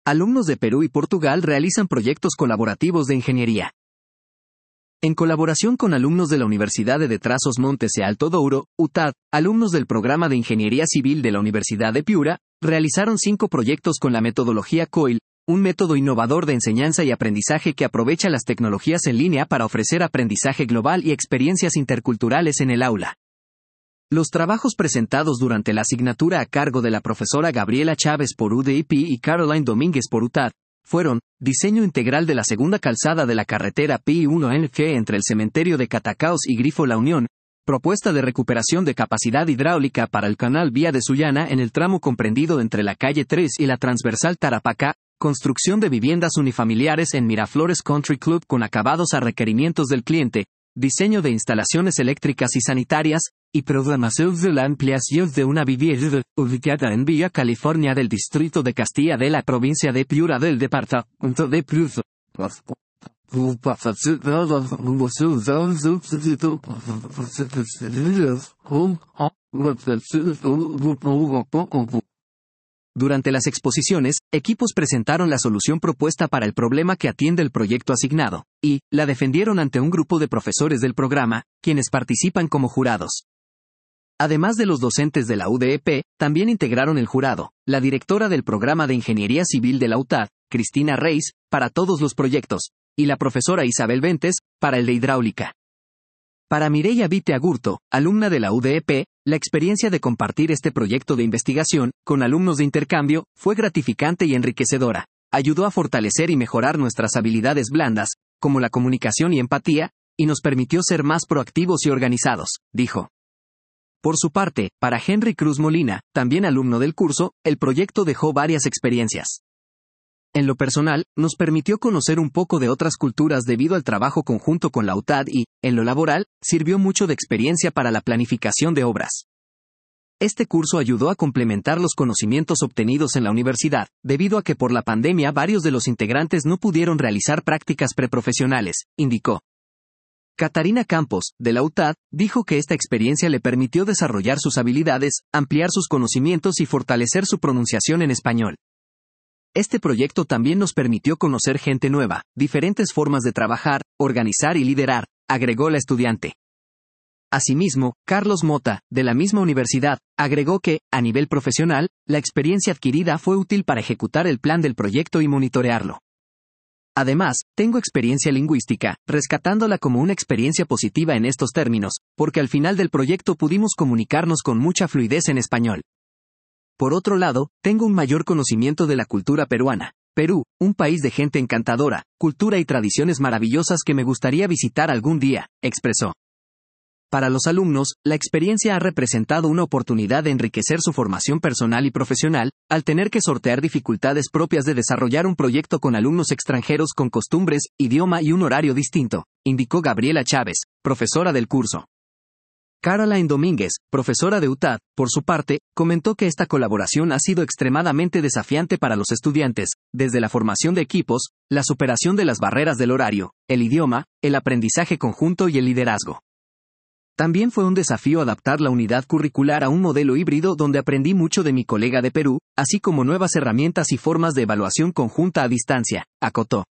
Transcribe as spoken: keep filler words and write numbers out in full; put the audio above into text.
alumnos de Perú y Portugal realizan proyectos colaborativos de ingeniería. En colaboración con alumnos de la Universidad de Trás-os-Montes e Alto Douro, U T A D, alumnos del programa de Ingeniería Civil de la Universidad de Piura, realizaron cinco proyectos con la metodología C O I L, un método innovador de enseñanza y aprendizaje que aprovecha las tecnologías en línea para ofrecer aprendizaje global y experiencias interculturales en el aula. Los trabajos presentados durante la asignatura a cargo de la profesora Gabriela Chávez por U D I P y Caroline Domínguez por U T A D, fueron: diseño integral de la segunda calzada de la carretera P I uno N G entre el cementerio de Catacaos y Grifo La Unión, propuesta de recuperación de capacidad hidráulica para el canal Vía de Sullana en el tramo comprendido entre la calle tres y la transversal Tarapacá, construcción de viviendas unifamiliares en Miraflores Country Club con acabados a requerimientos del cliente, diseño de instalaciones eléctricas y sanitarias, y programación de la ampliación de una vivienda ubicada en Villa California del distrito de Castilla de la provincia de Piura del departamento de Piura. Durante las exposiciones, equipos presentaron la solución propuesta para el problema que atiende el proyecto asignado, y la defendieron ante un grupo de profesores del programa, quienes participan como jurados. Además de los docentes de la U D E P, también integraron el jurado, la directora del programa de Ingeniería Civil de la U T A D, Cristina Reis, para todos los proyectos, y la profesora Isabel Ventes, para el de hidráulica. Para Mireia Vite Agurto, alumna de la U D E P, la experiencia de compartir este proyecto de investigación, con alumnos de intercambio, fue gratificante y enriquecedora. Ayudó a fortalecer y mejorar nuestras habilidades blandas, como la comunicación y empatía, y nos permitió ser más proactivos y organizados, dijo. Por su parte, para Henry Cruz Molina, también alumno del curso, el proyecto dejó varias experiencias. En lo personal, nos permitió conocer un poco de otras culturas debido al trabajo conjunto con la U T A D y, en lo laboral, sirvió mucho de experiencia para la planificación de obras. Este curso ayudó a complementar los conocimientos obtenidos en la universidad, debido a que por la pandemia varios de los integrantes no pudieron realizar prácticas preprofesionales, indicó. Catarina Campos, de la U T A D, dijo que esta experiencia le permitió desarrollar sus habilidades, ampliar sus conocimientos y fortalecer su pronunciación en español. Este proyecto también nos permitió conocer gente nueva, diferentes formas de trabajar, organizar y liderar, agregó la estudiante. Asimismo, Carlos Mota, de la misma universidad, agregó que, a nivel profesional, la experiencia adquirida fue útil para ejecutar el plan del proyecto y monitorearlo. Además, tengo experiencia lingüística, rescatándola como una experiencia positiva en estos términos, porque al final del proyecto pudimos comunicarnos con mucha fluidez en español. Por otro lado, tengo un mayor conocimiento de la cultura peruana. Perú, un país de gente encantadora, cultura y tradiciones maravillosas que me gustaría visitar algún día, expresó. Para los alumnos, la experiencia ha representado una oportunidad de enriquecer su formación personal y profesional, al tener que sortear dificultades propias de desarrollar un proyecto con alumnos extranjeros con costumbres, idioma y un horario distinto, indicó Gabriela Chávez, profesora del curso. Caroline Domínguez, profesora de U T A D, por su parte, comentó que esta colaboración ha sido extremadamente desafiante para los estudiantes, desde la formación de equipos, la superación de las barreras del horario, el idioma, el aprendizaje conjunto y el liderazgo. También fue un desafío adaptar la unidad curricular a un modelo híbrido donde aprendí mucho de mi colega de Perú, así como nuevas herramientas y formas de evaluación conjunta a distancia, acotó.